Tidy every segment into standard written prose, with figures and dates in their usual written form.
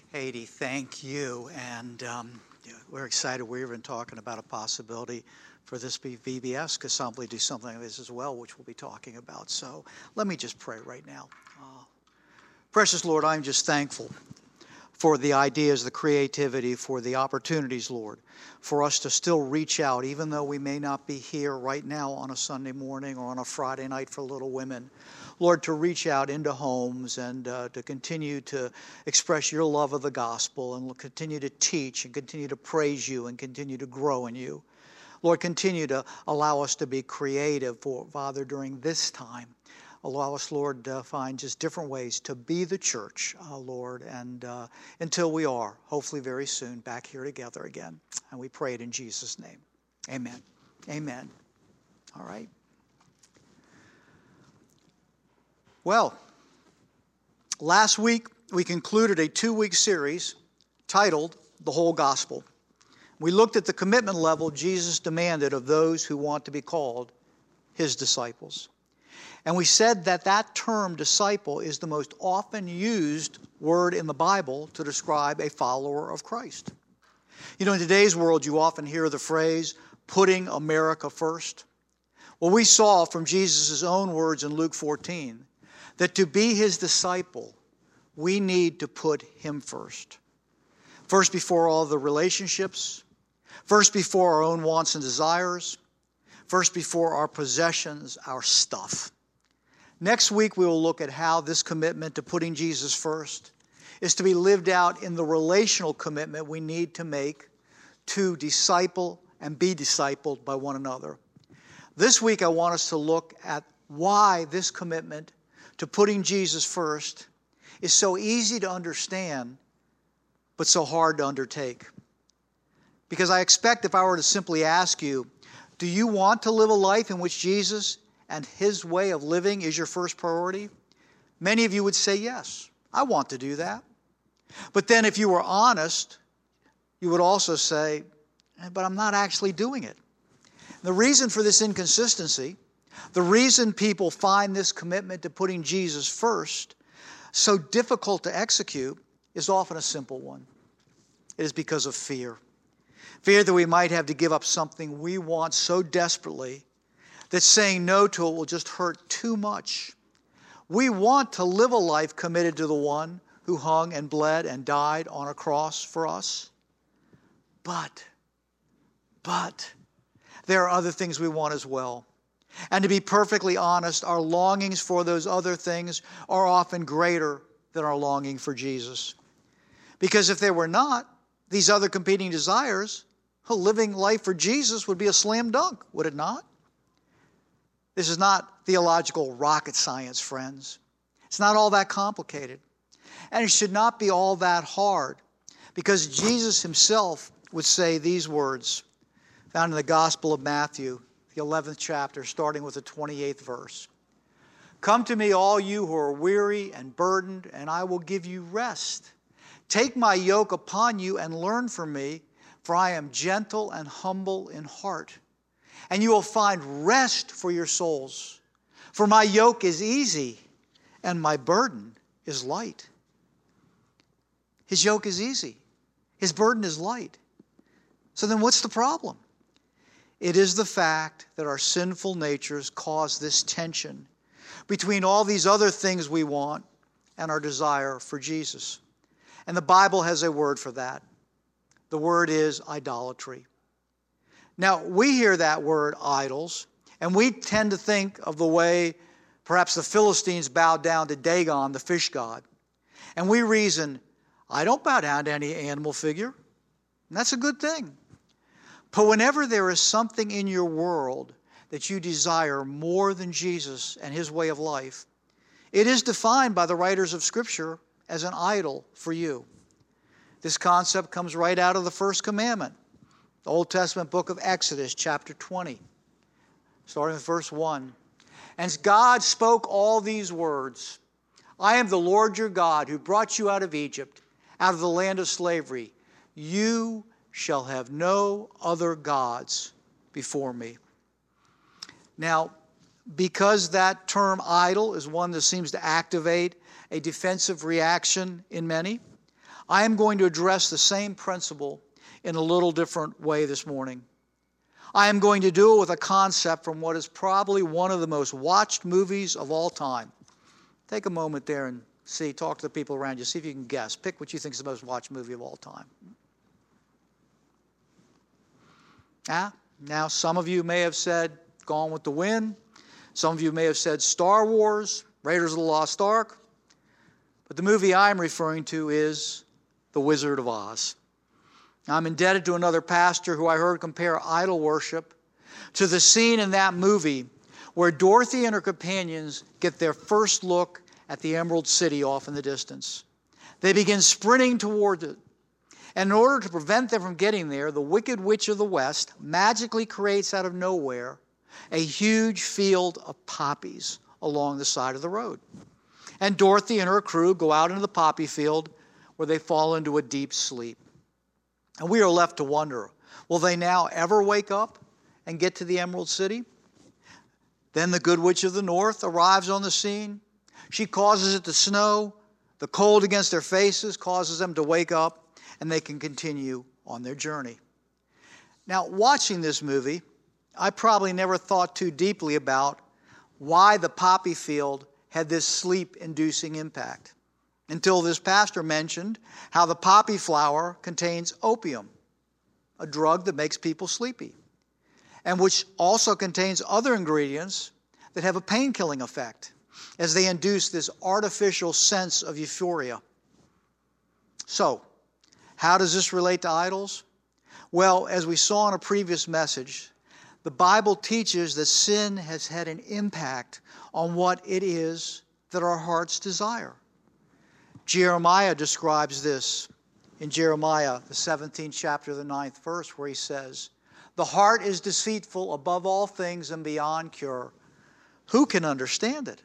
Haiti, thank you. And we're excited. We're even talking about a possibility for this VBS could simply do something like this as well, which we'll be talking about. So let me just pray right now. Precious Lord, I'm just thankful for the ideas, the creativity, for the opportunities, Lord, for us to still reach out, even though we may not be here right now on a Sunday morning or on a Friday night for Little Women. Lord, to reach out into homes and to continue to express your love of the gospel and continue to teach and continue to praise you and continue to grow in you. Lord, continue to allow us to be creative, Father, during this time. Allow us, Lord, to find just different ways to be the church, Lord, and until we are, hopefully very soon, back here together again. And we pray it in Jesus' name. Amen. Amen. All right. Well, last week we concluded a 2-week series titled The Whole Gospel. We looked at the commitment level Jesus demanded of those who want to be called his disciples. And we said that that term disciple is the most often used word in the Bible to describe a follower of Christ. You know, in today's world, you often hear the phrase, putting America first. Well, we saw from Jesus' own words in Luke 14 that to be his disciple, we need to put him first. First before all the relationships, first before our own wants and desires, first before our possessions, our stuff. Next week, we will look at how this commitment to putting Jesus first is to be lived out in the relational commitment we need to make to disciple and be discipled by one another. This week, I want us to look at why this commitment to putting Jesus first is so easy to understand, but so hard to undertake. Because I expect if I were to simply ask you, do you want to live a life in which Jesus and his way of living is your first priority? Many of you would say, yes, I want to do that. But then if you were honest, you would also say, but I'm not actually doing it. The reason for this inconsistency, the reason people find this commitment to putting Jesus first so difficult to execute is often a simple one. It is because of fear. Fear that we might have to give up something we want so desperately that saying no to it will just hurt too much. We want to live a life committed to the one who hung and bled and died on a cross for us. But there are other things we want as well. And to be perfectly honest, our longings for those other things are often greater than our longing for Jesus. Because if they were not, these other competing desires, living life for Jesus would be a slam dunk, would it not? This is not theological rocket science, friends. It's not all that complicated. And it should not be all that hard, because Jesus himself would say these words, found in the Gospel of Matthew, the 11th chapter, starting with the 28th verse. Come to me, all you who are weary and burdened, and I will give you rest. Take my yoke upon you and learn from me, for I am gentle and humble in heart. And you will find rest for your souls. For my yoke is easy and my burden is light. His yoke is easy. His burden is light. So then what's the problem? It is the fact that our sinful natures cause this tension between all these other things we want and our desire for Jesus. And the Bible has a word for that. The word is idolatry. Now, we hear that word, idols, and we tend to think of the way perhaps the Philistines bowed down to Dagon, the fish god. And we reason, I don't bow down to any animal figure. And that's a good thing. But whenever there is something in your world that you desire more than Jesus and his way of life, it is defined by the writers of Scripture as an idol for you. This concept comes right out of the first commandment, the Old Testament book of Exodus, chapter 20, starting with verse 1. And God spoke all these words, I am the Lord your God who brought you out of Egypt, out of the land of slavery. You shall have no other gods before me. Now, because that term idol is one that seems to activate a defensive reaction in many, I am going to address the same principle in a little different way this morning. I am going to do it with a concept from what is probably one of the most watched movies of all time. Take a moment there and talk to the people around you, see if you can guess. Pick what you think is the most watched movie of all time. Now, some of you may have said Gone with the Wind. Some of you may have said Star Wars, Raiders of the Lost Ark. But the movie I'm referring to is The Wizard of Oz. I'm indebted to another pastor who I heard compare idol worship to the scene in that movie where Dorothy and her companions get their first look at the Emerald City off in the distance. They begin sprinting toward it. And in order to prevent them from getting there, the Wicked Witch of the West magically creates out of nowhere a huge field of poppies along the side of the road. And Dorothy and her crew go out into the poppy field where they fall into a deep sleep. And we are left to wonder, will they now ever wake up and get to the Emerald City? Then the Good Witch of the North arrives on the scene. She causes it to snow. The cold against their faces causes them to wake up, and they can continue on their journey. Now, watching this movie, I probably never thought too deeply about why the poppy field had this sleep-inducing impact, until this pastor mentioned how the poppy flower contains opium, a drug that makes people sleepy, and which also contains other ingredients that have a pain-killing effect as they induce this artificial sense of euphoria. So, how does this relate to idols? Well, as we saw in a previous message, the Bible teaches that sin has had an impact on what it is that our hearts desire. Jeremiah describes this in Jeremiah, the 17th chapter, the 9th verse, where he says, "The heart is deceitful above all things and beyond cure. Who can understand it?"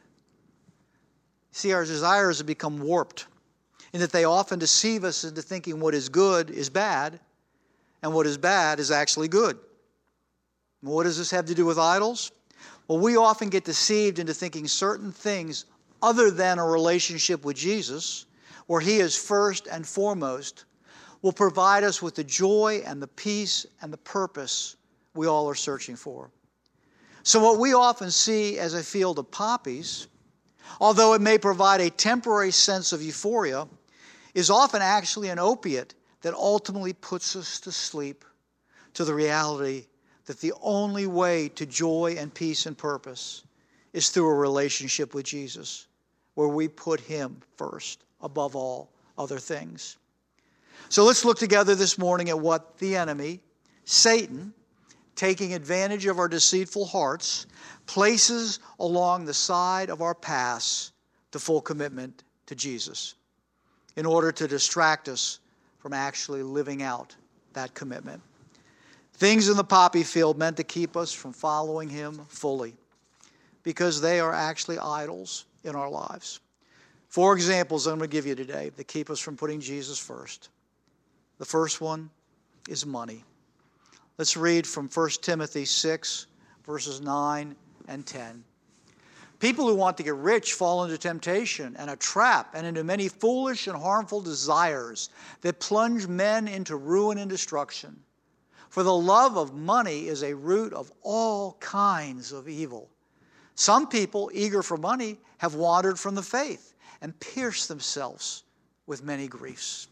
See, our desires have become warped in that they often deceive us into thinking what is good is bad, and what is bad is actually good. And what does this have to do with idols? Well, we often get deceived into thinking certain things other than a relationship with Jesus, where He is first and foremost, will provide us with the joy and the peace and the purpose we all are searching for. So what we often see as a field of poppies, although it may provide a temporary sense of euphoria, is often actually an opiate that ultimately puts us to sleep to the reality that the only way to joy and peace and purpose is through a relationship with Jesus, where we put Him first above all other things. So let's look together this morning at what the enemy, Satan, taking advantage of our deceitful hearts, places along the side of our paths to full commitment to Jesus in order to distract us from actually living out that commitment. Things in the poppy field meant to keep us from following Him fully because they are actually idols in our lives. 4 examples I'm going to give you today that keep us from putting Jesus first. The first one is money. Let's read from 1 Timothy 6, verses 9 and 10. People who want to get rich fall into temptation and a trap and into many foolish and harmful desires that plunge men into ruin and destruction. For the love of money is a root of all kinds of evil. Some people, eager for money, have wandered from the faith and pierced themselves with many griefs.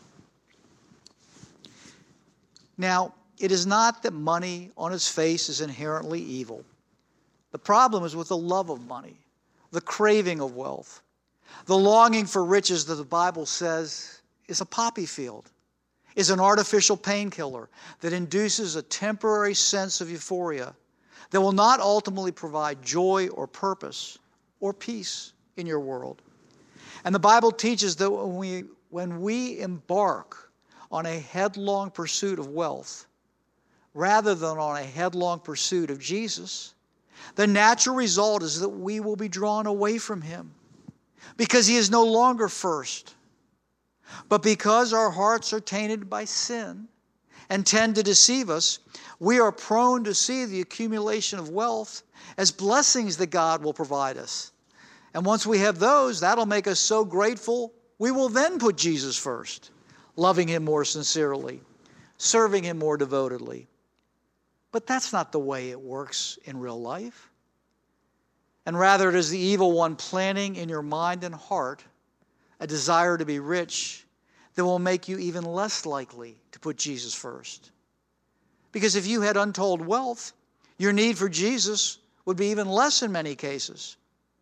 Now, it is not that money on its face is inherently evil. The problem is with the love of money, the craving of wealth, the longing for riches that the Bible says is a poppy field, is an artificial painkiller that induces a temporary sense of euphoria that will not ultimately provide joy or purpose or peace in your world. And the Bible teaches that when we embark on a headlong pursuit of wealth, rather than on a headlong pursuit of Jesus, the natural result is that we will be drawn away from Him because He is no longer first. But because our hearts are tainted by sin and tend to deceive us, we are prone to see the accumulation of wealth as blessings that God will provide us. And once we have those, that'll make us so grateful, we will then put Jesus first. loving Him more sincerely, serving Him more devotedly. But that's not the way it works in real life. And rather, it is the evil one planting in your mind and heart a desire to be rich that will make you even less likely to put Jesus first. Because if you had untold wealth, your need for Jesus would be even less in many cases.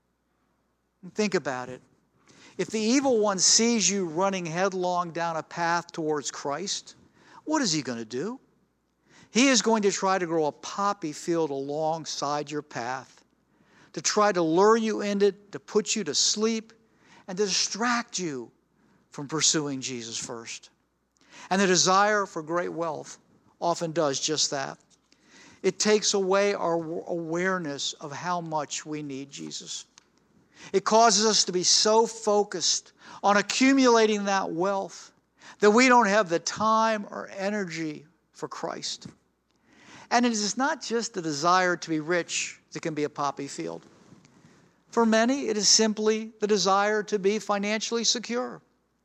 Think about it. If the evil one sees you running headlong down a path towards Christ, what is he going to do? He is going to try to grow a poppy field alongside your path, to try to lure you in it, to put you to sleep, and to distract you from pursuing Jesus first. And the desire for great wealth often does just that. It takes away our awareness of how much we need Jesus. It causes us to be so focused on accumulating that wealth that we don't have the time or energy for Christ. And it is not just the desire to be rich that can be a poppy field. For many, it is simply the desire to be financially secure.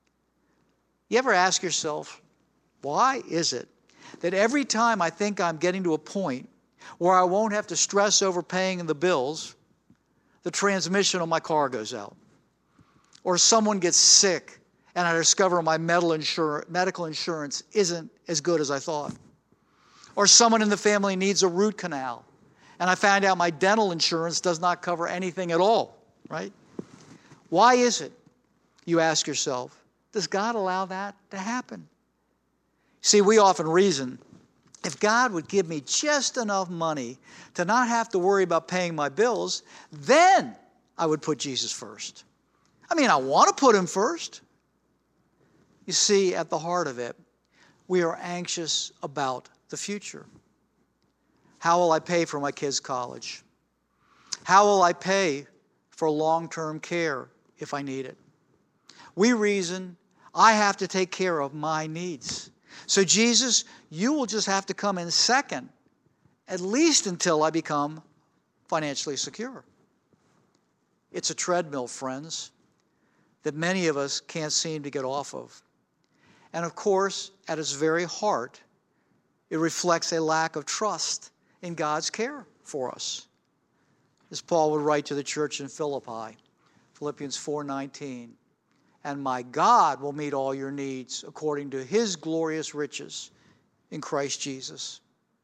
You ever ask yourself, why is it that every time I think I'm getting to a point where I won't have to stress over paying the bills, the transmission on my car goes out? Or someone gets sick and I discover my medical insurance isn't as good as I thought. Or someone in the family needs a root canal and I find out my dental insurance does not cover anything at all, right? Why is it, you ask yourself, does God allow that to happen? See, we often reason, if God would give me just enough money to not have to worry about paying my bills, then I would put Jesus first. I mean, I want to put Him first. You see, at the heart of it, we are anxious about the future. How will I pay for my kids' college? How will I pay for long-term care if I need it? We reason, I have to take care of my needs. So Jesus, you will just have to come in second, at least until I become financially secure. It's a treadmill, friends, that many of us can't seem to get off of. And of course, at its very heart, it reflects a lack of trust in God's care for us. As Paul would write to the church in Philippi, Philippians 4:19, and my God will meet all your needs according to His glorious riches in Christ Jesus.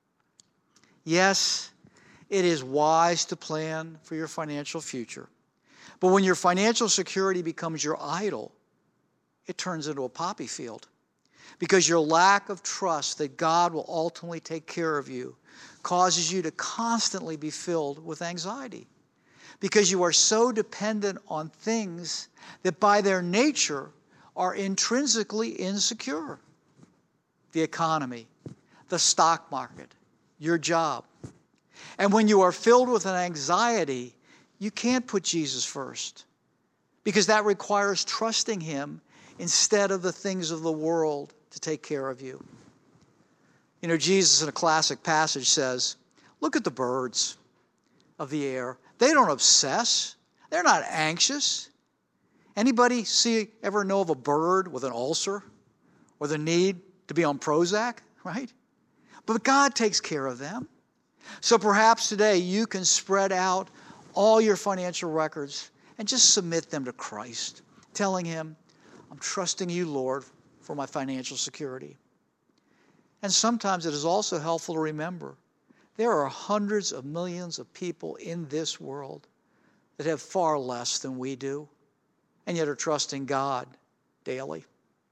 Yes, it is wise to plan for your financial future. But when your financial security becomes your idol, it turns into a poppy field. Because your lack of trust that God will ultimately take care of you causes you to constantly be filled with anxiety. Because you are so dependent on things that by their nature are intrinsically insecure. The economy, the stock market, your job. And when you are filled with an anxiety, you can't put Jesus first. Because that requires trusting Him instead of the things of the world to take care of you. You know, Jesus in a classic passage says, look at the birds of the air. They don't obsess. They're not anxious. Anybody ever know of a bird with an ulcer or the need to be on Prozac, right? But God takes care of them. So perhaps today you can spread out all your financial records and just submit them to Christ, telling Him, I'm trusting You, Lord, for my financial security. And sometimes it is also helpful to remember there are hundreds of millions of people in this world that have far less than we do, and yet are trusting God daily.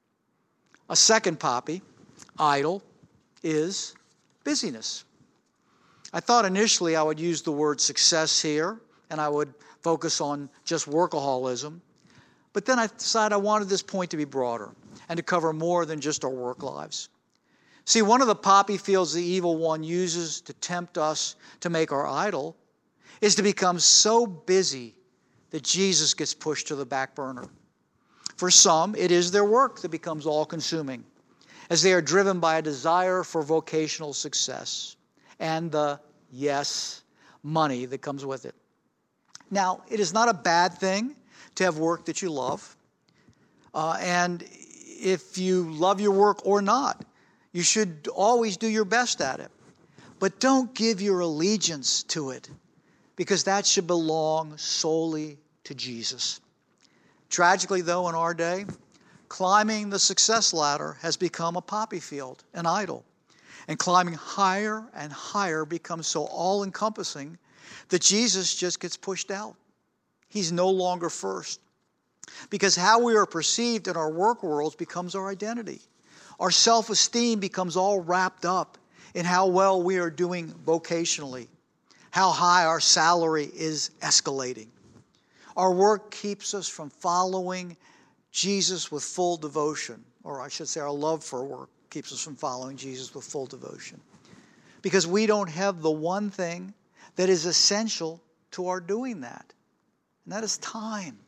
A second poppy, idol, is busyness. I thought initially I would use the word success here, and I would focus on just workaholism. But then I decided I wanted this point to be broader and to cover more than just our work lives. See, one of the poppy fields the evil one uses to tempt us to make our idol is to become so busy that Jesus gets pushed to the back burner. For some, it is their work that becomes all-consuming, as they are driven by a desire for vocational success and the, yes, money that comes with it. Now, it is not a bad thing to have work that you love, and if you love your work or not. You should always do your best at it. But don't give your allegiance to it, because that should belong solely to Jesus. Tragically, though, in our day, climbing the success ladder has become a poppy field, an idol. And climbing higher and higher becomes so all-encompassing that Jesus just gets pushed out. He's no longer first. Because how we are perceived in our work worlds becomes our identity. Our self-esteem becomes all wrapped up in how well we are doing vocationally, how high our salary is escalating. Our work keeps us from following Jesus with full devotion, or I should say our love for work keeps us from following Jesus with full devotion. Because we don't have the one thing that is essential to our doing that, and that is time.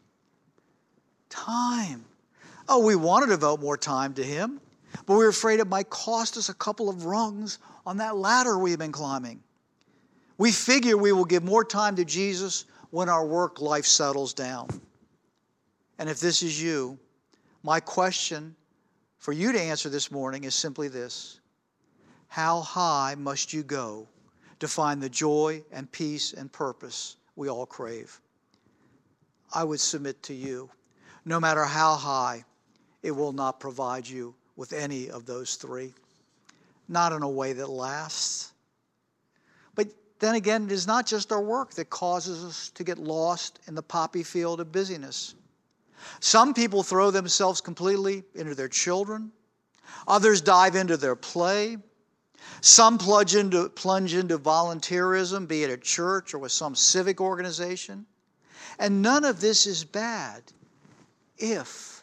Time. Oh, we want to devote more time to Him, but we're afraid it might cost us a couple of rungs on that ladder we've been climbing. We figure we will give more time to Jesus when our work life settles down. And if this is you, my question for you to answer this morning is simply this: how high must you go to find the joy and peace and purpose we all crave? I would submit to you, no matter how high, it will not provide you with any of those three. Not in a way that lasts. But then again, it is not just our work that causes us to get lost in the poppy field of busyness. Some people throw themselves completely into their children. Others dive into their play. Some plunge into volunteerism, be it at church or with some civic organization. And none of this is bad if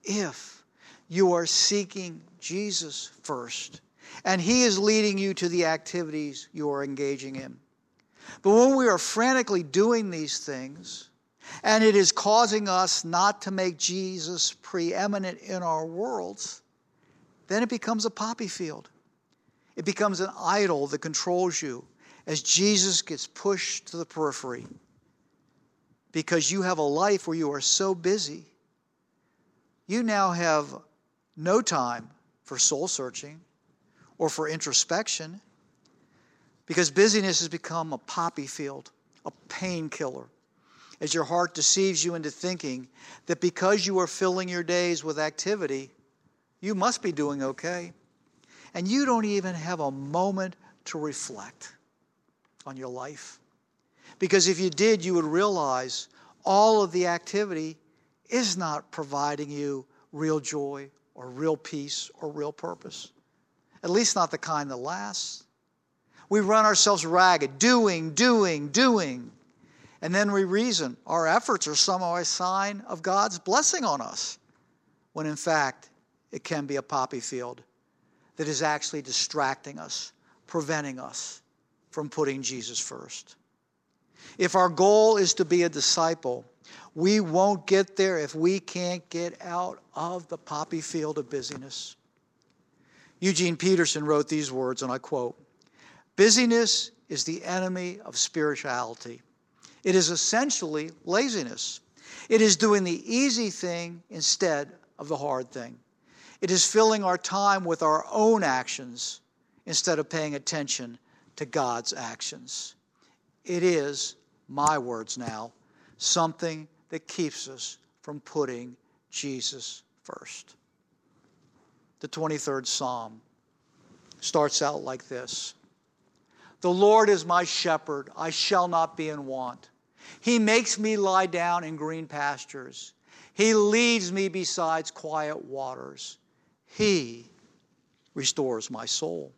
you are seeking Jesus first and He is leading you to the activities you are engaging in. But when we are frantically doing these things and it is causing us not to make Jesus preeminent in our worlds, then it becomes a poppy field. It becomes an idol that controls you as Jesus gets pushed to the periphery. Because you have a life where you are so busy, you now have no time for soul searching or for introspection, because busyness has become a poppy field, a painkiller, as your heart deceives you into thinking that because you are filling your days with activity, you must be doing okay. And you don't even have a moment to reflect on your life. Because if you did, you would realize all of the activity is not providing you real joy or real peace or real purpose. At least not the kind that lasts. We run ourselves ragged, doing. And then we reason our efforts are somehow a sign of God's blessing on us, when in fact it can be a poppy field that is actually distracting us, preventing us from putting Jesus first. If our goal is to be a disciple, we won't get there if we can't get out of the poppy field of busyness. Eugene Peterson wrote these words, and I quote, "Busyness is the enemy of spirituality. It is essentially laziness. It is doing the easy thing instead of the hard thing. It is filling our time with our own actions instead of paying attention to God's actions. It is, my words now, something that keeps us from putting Jesus first." The 23rd Psalm starts out like this: "The Lord is my shepherd, I shall not be in want. He makes me lie down in green pastures. He leads me beside quiet waters. He restores my soul."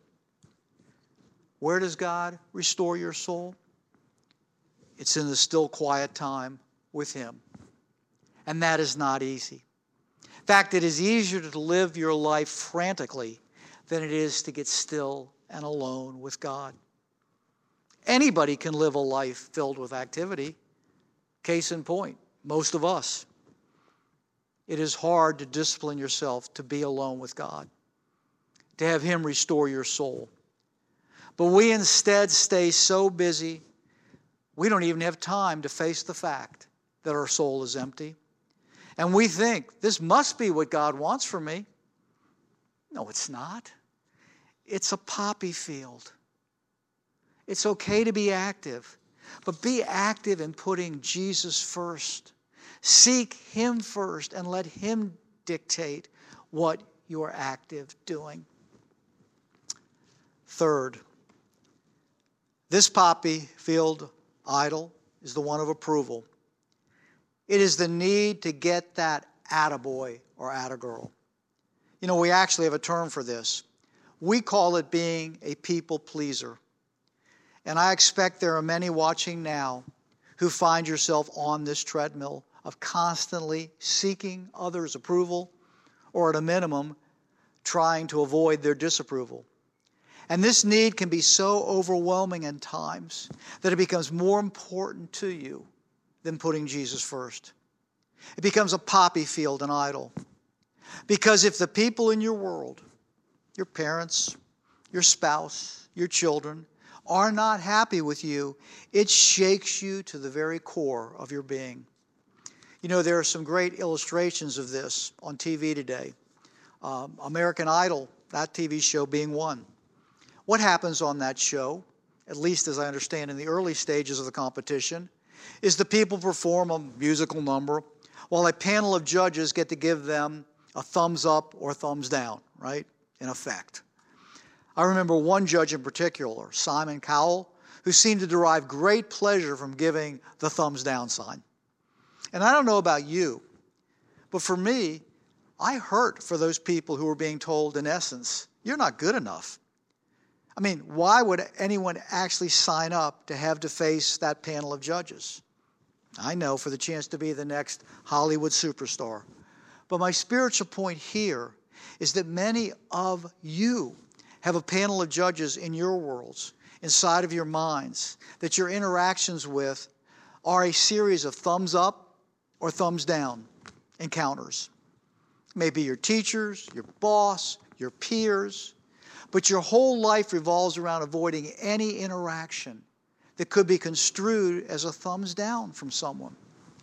Where does God restore your soul? It's in the still quiet time with Him. And that is not easy. In fact, it is easier to live your life frantically than it is to get still and alone with God. Anybody can live a life filled with activity. Case in point, most of us. It is hard to discipline yourself to be alone with God, to have Him restore your soul. But we instead stay so busy, we don't even have time to face the fact that our soul is empty. And we think, this must be what God wants from me. No, it's not. It's a poppy field. It's okay to be active, but be active in putting Jesus first. Seek Him first and let Him dictate what you are active doing. Third, this poppy field idol is the one of approval. It is the need to get that attaboy or attagirl. You know, we actually have a term for this. We call it being a people pleaser. And I expect there are many watching now who find yourself on this treadmill of constantly seeking others' approval, or at a minimum, trying to avoid their disapproval. And this need can be so overwhelming at times that it becomes more important to you than putting Jesus first. It becomes a poppy field, an idol. Because if the people in your world, your parents, your spouse, your children, are not happy with you, it shakes you to the very core of your being. You know, there are some great illustrations of this on TV today. American Idol, that TV show being one. What happens on that show, at least as I understand in the early stages of the competition, is the people perform a musical number while a panel of judges get to give them a thumbs up or thumbs down, right, in effect. I remember one judge in particular, Simon Cowell, who seemed to derive great pleasure from giving the thumbs down sign. And I don't know about you, but for me, I hurt for those people who were being told, in essence, you're not good enough. I mean, why would anyone actually sign up to have to face that panel of judges? I know, for the chance to be the next Hollywood superstar. But my spiritual point here is that many of you have a panel of judges in your worlds, inside of your minds, that your interactions with are a series of thumbs up or thumbs down encounters. Maybe your teachers, your boss, your peers, but your whole life revolves around avoiding any interaction that could be construed as a thumbs down from someone.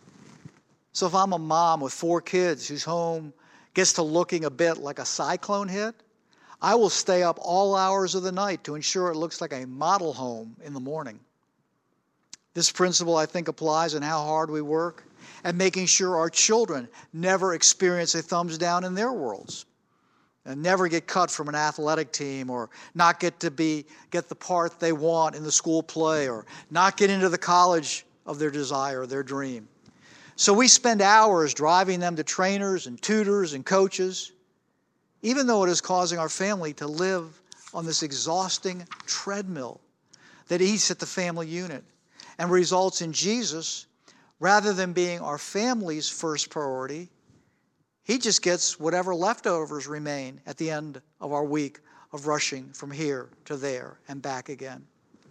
So if I'm a mom with 4 kids whose home gets to looking a bit like a cyclone hit, I will stay up all hours of the night to ensure it looks like a model home in the morning. This principle, I think, applies in how hard we work at making sure our children never experience a thumbs down in their worlds and never get cut from an athletic team, or not get the part they want in the school play, or not get into the college of their desire, their dream. So we spend hours driving them to trainers and tutors and coaches, even though it is causing our family to live on this exhausting treadmill that eats at the family unit and results in Jesus, rather than being our family's first priority, He just gets whatever leftovers remain at the end of our week of rushing from here to there and back again.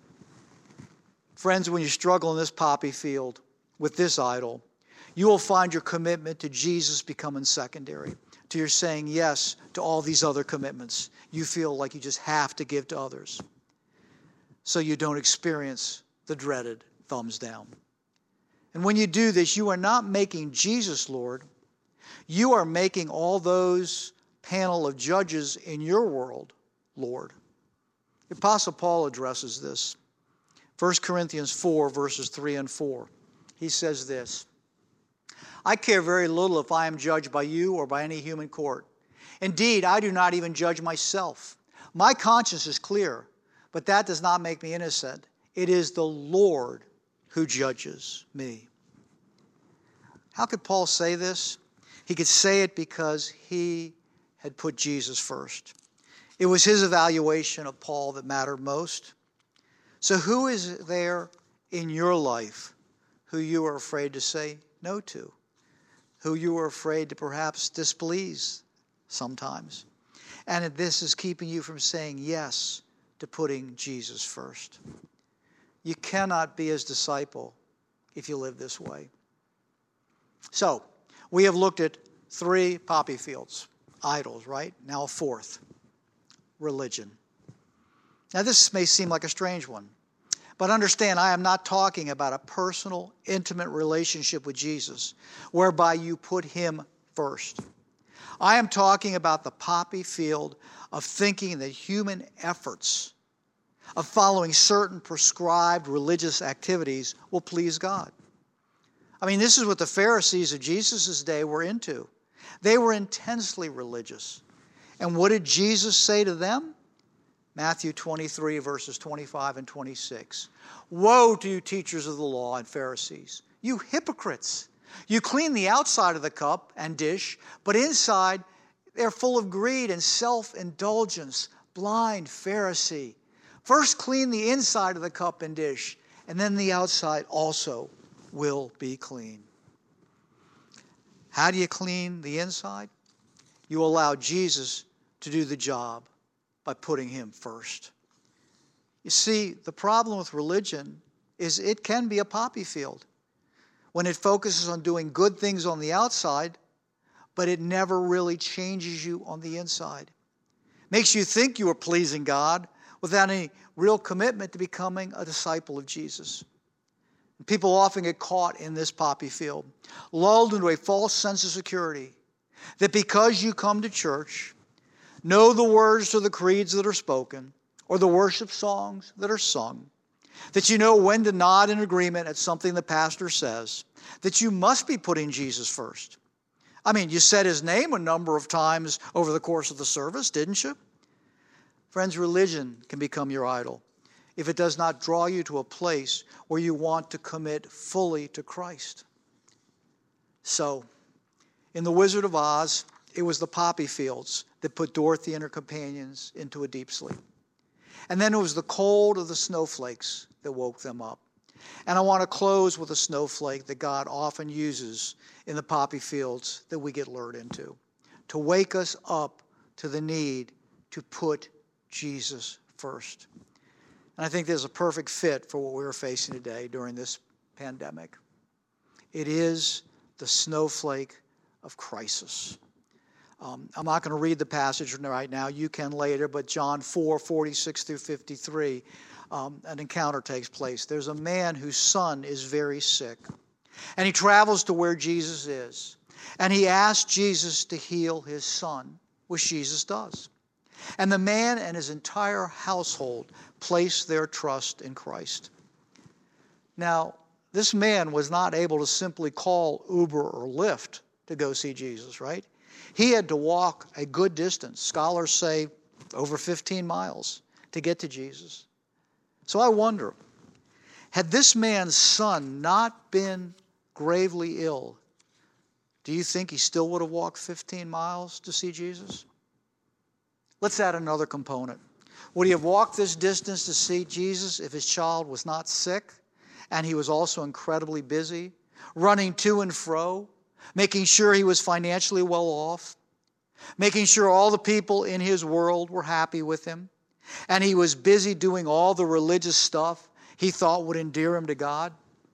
Friends, when you struggle in this poppy field with this idol, you will find your commitment to Jesus becoming secondary, to your saying yes to all these other commitments you feel like you just have to give to others, so you don't experience the dreaded thumbs down. And when you do this, you are not making Jesus Lord. You are making all those panel of judges in your world Lord. The Apostle Paul addresses this. 1 Corinthians 4, verses 3 and 4. He says this: I care very little if I am judged by you or by any human court. Indeed, I do not even judge myself. My conscience is clear, but that does not make me innocent. It is the Lord who judges me. How could Paul say this? He could say it because he had put Jesus first. It was his evaluation of Paul that mattered most. So who is there in your life who you are afraid to say no to? Who you are afraid to perhaps displease sometimes? And this is keeping you from saying yes to putting Jesus first. You cannot be His disciple if you live this way. So, we have looked at 3 poppy fields, idols, right? Now a 4th, religion. Now this may seem like a strange one, but understand, I am not talking about a personal, intimate relationship with Jesus whereby you put Him first. I am talking about the poppy field of thinking that human efforts of following certain prescribed religious activities will please God. I mean, this is what the Pharisees of Jesus' day were into. They were intensely religious. And what did Jesus say to them? Matthew 23, verses 25 and 26. Woe to you, teachers of the law and Pharisees, you hypocrites! You clean the outside of the cup and dish, but inside they're full of greed and self-indulgence. Blind Pharisee. First clean the inside of the cup and dish, and then the outside also will be clean. How do you clean the inside? You allow Jesus to do the job by putting him first. You see, the problem with religion is it can be a poppy field when it focuses on doing good things on the outside, but it never really changes you on the inside. Makes you think you are pleasing God without any real commitment to becoming a disciple of Jesus. People often get caught in this poppy field, lulled into a false sense of security that because you come to church, know the words to the creeds that are spoken or the worship songs that are sung, that you know when to nod in agreement at something the pastor says, that you must be putting Jesus first. I mean, you said his name a number of times over the course of the service, didn't you? Friends, religion can become your idol if it does not draw you to a place where you want to commit fully to Christ. So, in The Wizard of Oz, it was the poppy fields that put Dorothy and her companions into a deep sleep. And then it was the cold of the snowflakes that woke them up. And I want to close with a snowflake that God often uses in the poppy fields that we get lured into, to wake us up to the need to put Jesus first. And I think there's a perfect fit for what we're facing today during this pandemic. It is the snowflake of crisis. I'm not going to read the passage right now. You can later, but John 4, 46 through 53, an encounter takes place. There's a man whose son is very sick, and he travels to where Jesus is, and he asks Jesus to heal his son, which Jesus does. And the man and his entire household place their trust in Christ. Now, this man was not able to simply call Uber or Lyft to go see Jesus, right? He had to walk a good distance, scholars say over 15 miles, to get to Jesus. So I wonder, had this man's son not been gravely ill, do you think he still would have walked 15 miles to see Jesus? Let's add another component. Would he have walked this distance to see Jesus if his child was not sick and he was also incredibly busy, running to and fro, making sure he was financially well off, making sure all the people in his world were happy with him, and he was busy doing all the religious stuff he thought would endear him to God?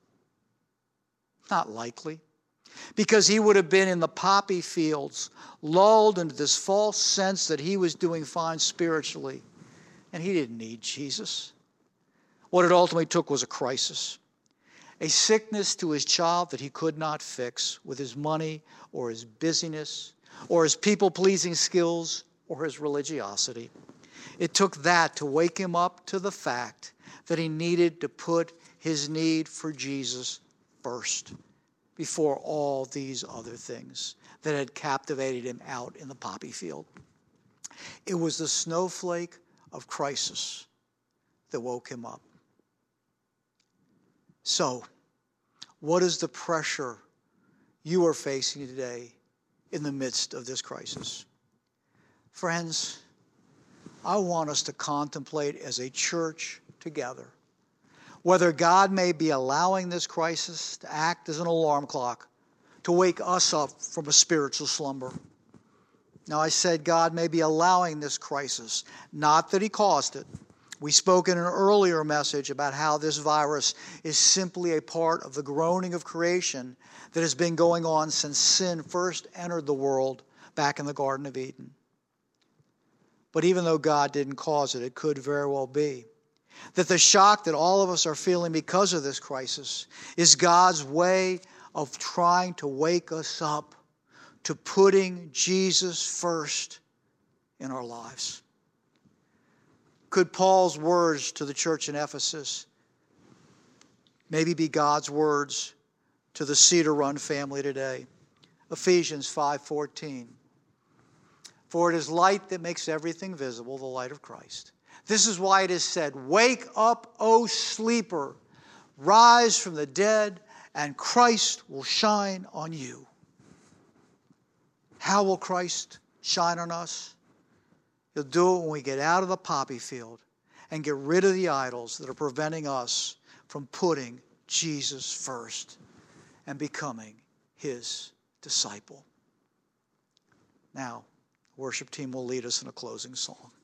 Not likely. Because he would have been in the poppy fields, lulled into this false sense that he was doing fine spiritually, and he didn't need Jesus. What it ultimately took was a crisis, a sickness to his child that he could not fix with his money or his busyness or his people-pleasing skills or his religiosity. It took that to wake him up to the fact that he needed to put his need for Jesus first before all these other things that had captivated him out in the poppy field. It was the snowflake of crisis that woke him up. So, what is the pressure you are facing today in the midst of this crisis? Friends, I want us to contemplate as a church together whether God may be allowing this crisis to act as an alarm clock to wake us up from a spiritual slumber. Now, I said God may be allowing this crisis, not that he caused it. We spoke in an earlier message about how this virus is simply a part of the groaning of creation that has been going on since sin first entered the world back in the Garden of Eden. But even though God didn't cause it, it could very well be that the shock that all of us are feeling because of this crisis is God's way of trying to wake us up to putting Jesus first in our lives. Could Paul's words to the church in Ephesus maybe be God's words to the Cedar Run family today? Ephesians 5:14. For it is light that makes everything visible, the light of Christ. This is why it is said, wake up, O sleeper, rise from the dead, and Christ will shine on you. How will Christ shine on us? He'll do it when we get out of the poppy field and get rid of the idols that are preventing us from putting Jesus first and becoming his disciple. Now, the worship team will lead us in a closing song.